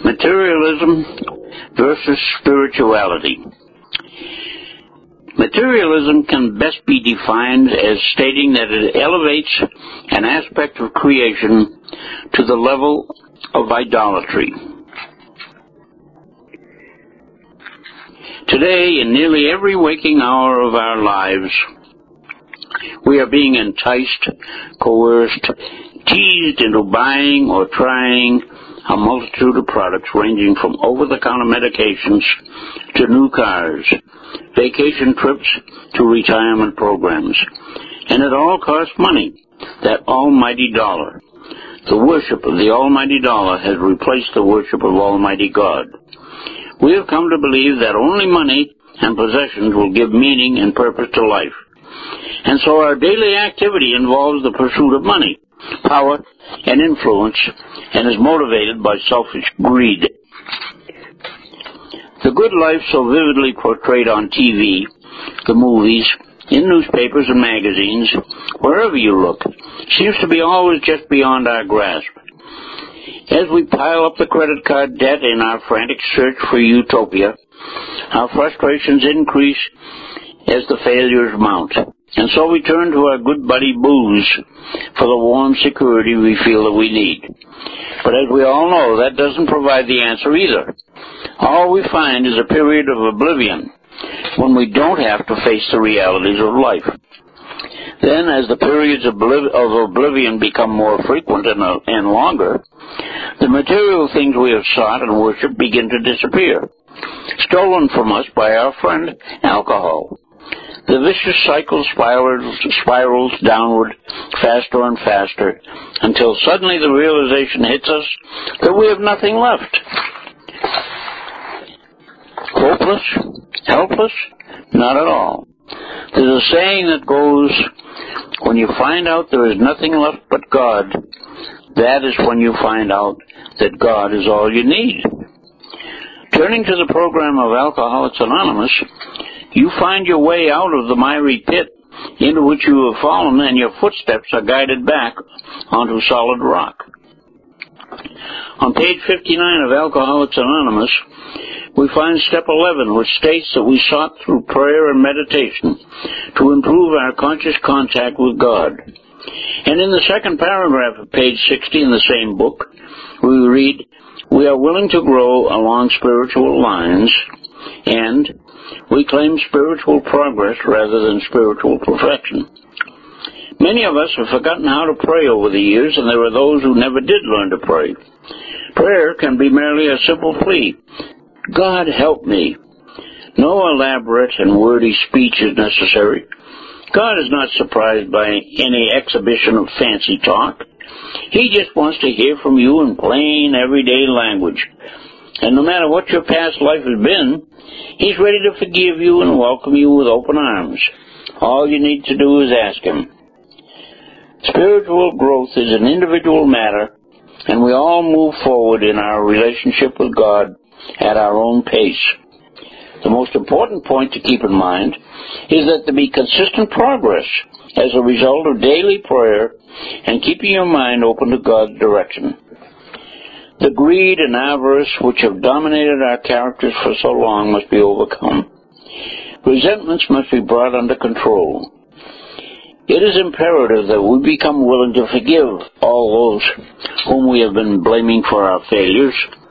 Materialism versus spirituality. Materialism can best be defined as stating that it elevates an aspect of creation to the level of idolatry. Today, in nearly every waking hour of our lives, we are being enticed, coerced, teased into buying or trying a multitude of products ranging from over-the-counter medications to new cars, vacation trips to retirement programs. And it all costs money, that almighty dollar. The worship of the almighty dollar has replaced the worship of Almighty God. We have come to believe that only money and possessions will give meaning and purpose to life. And so our daily activity involves the pursuit of money, power, and influence, and is motivated by selfish greed. The good life so vividly portrayed on TV, the movies, in newspapers and magazines, wherever you look, seems to be always just beyond our grasp. As we pile up the credit card debt in our frantic search for utopia, our frustrations increase as the failures mount. And so we turn to our good buddy booze for the warm security we feel that we need. But as we all know, that doesn't provide the answer either. All we find is a period of oblivion when we don't have to face the realities of life. Then, as the periods of oblivion become more frequent and longer, the material things we have sought and worshipped begin to disappear, stolen from us by our friend alcohol. The vicious cycle spirals downward faster and faster until suddenly the realization hits us that we have nothing left. Hopeless? Helpless? Not at all. There's a saying that goes, when you find out there is nothing left but God, that is when you find out that God is all you need. Turning to the program of Alcoholics Anonymous, you find your way out of the miry pit into which you have fallen, and your footsteps are guided back onto solid rock. On page 59 of Alcoholics Anonymous, we find step 11, which states that we sought through prayer and meditation to improve our conscious contact with God. And in the second paragraph of page 60 in the same book, we read, we are willing to grow along spiritual lines, and we claim spiritual progress rather than spiritual perfection. Many of us have forgotten how to pray over the years, and there are those who never did learn to pray. Prayer can be merely a simple plea. God help me. No elaborate and wordy speech is necessary. God is not surprised by any exhibition of fancy talk. He just wants to hear from you in plain, everyday language. And no matter what your past life has been, He's ready to forgive you and welcome you with open arms. All you need to do is ask Him. Spiritual growth is an individual matter, and we all move forward in our relationship with God at our own pace. The most important point to keep in mind is that there be consistent progress as a result of daily prayer and keeping your mind open to God's direction. The greed and avarice which have dominated our characters for so long must be overcome. Resentments must be brought under control. It is imperative that we become willing to forgive all those whom we have been blaming for our failures.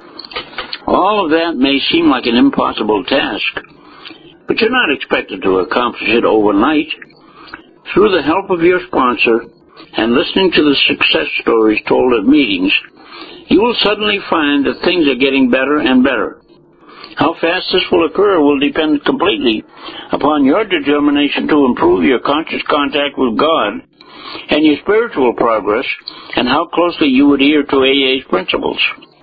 All of that may seem like an impossible task, but you're not expected to accomplish it overnight. Through the help of your sponsor and listening to the success stories told at meetings, you will suddenly find that things are getting better and better. How fast this will occur will depend completely upon your determination to improve your conscious contact with God and your spiritual progress and how closely you adhere to AA's principles.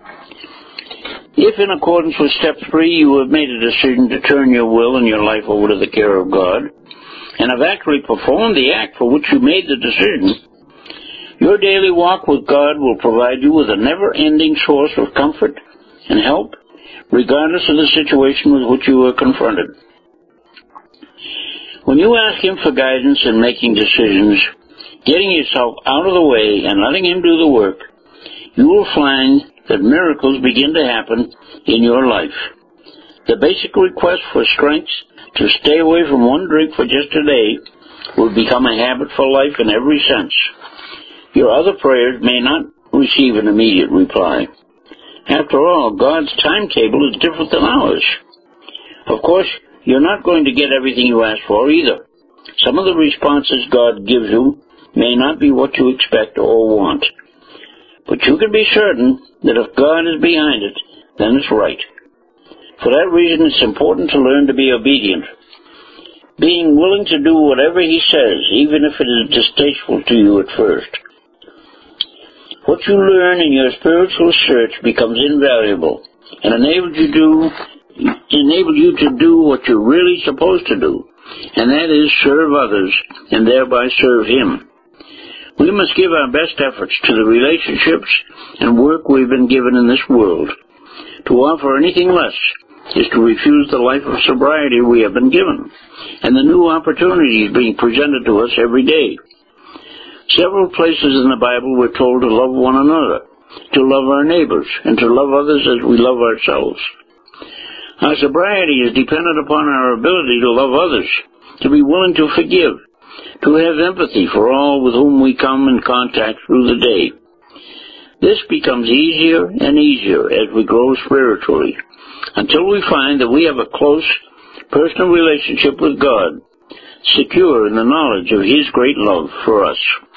If in accordance with step 3 you have made a decision to turn your will and your life over to the care of God and have actually performed the act for which you made the decision, your daily walk with God will provide you with a never-ending source of comfort and help, regardless of the situation with which you are confronted. When you ask Him for guidance in making decisions, getting yourself out of the way and letting Him do the work, you will find that miracles begin to happen in your life. The basic request for strength to stay away from one drink for just a day will become a habit for life in every sense. Your other prayers may not receive an immediate reply. After all, God's timetable is different than ours. Of course, you're not going to get everything you ask for either. Some of the responses God gives you may not be what you expect or want. But you can be certain that if God is behind it, then it's right. For that reason, it's important to learn to be obedient, being willing to do whatever He says, even if it is distasteful to you at first. What you learn in your spiritual search becomes invaluable and enables you to do what you're really supposed to do, and that is serve others and thereby serve Him. We must give our best efforts to the relationships and work we've been given in this world. To offer anything less is to refuse the life of sobriety we have been given, and the new opportunities being presented to us every day. Several places in the Bible we're told to love one another, to love our neighbors, and to love others as we love ourselves. Our sobriety is dependent upon our ability to love others, to be willing to forgive, to have empathy for all with whom we come in contact through the day. This becomes easier and easier as we grow spiritually, until we find that we have a close, personal relationship with God, secure in the knowledge of His great love for us.